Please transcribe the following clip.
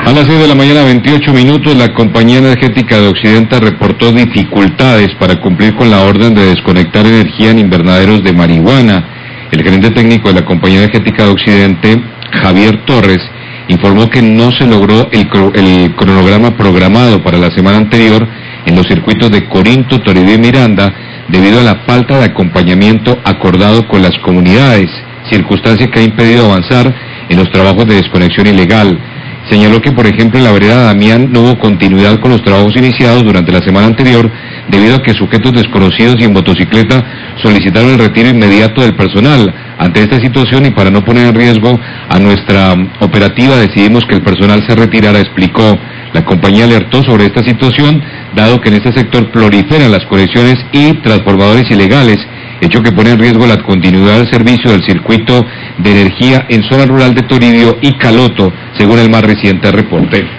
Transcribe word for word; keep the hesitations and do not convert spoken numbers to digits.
A las seis de la mañana, veintiocho minutos, la Compañía Energética de Occidente reportó dificultades para cumplir con la orden de desconectar energía en invernaderos de marihuana. El gerente técnico de la Compañía Energética de Occidente, Javier Torres, informó que no se logró el, el cronograma programado para la semana anterior en los circuitos de Corinto, Toribio y Miranda, debido a la falta de acompañamiento acordado con las comunidades, circunstancia que ha impedido avanzar en los trabajos de desconexión ilegal. Señaló que, por ejemplo, en la vereda Damián no hubo continuidad con los trabajos iniciados durante la semana anterior, debido a que sujetos desconocidos y en motocicleta solicitaron el retiro inmediato del personal. Ante esta situación y para no poner en riesgo a nuestra operativa, decidimos que el personal se retirara, explicó. La compañía alertó sobre esta situación, dado que en este sector proliferan las conexiones y transformadores ilegales, hecho que pone en riesgo la continuidad del servicio del circuito de energía en zona rural de Toribio y Caloto, según el más reciente reporte.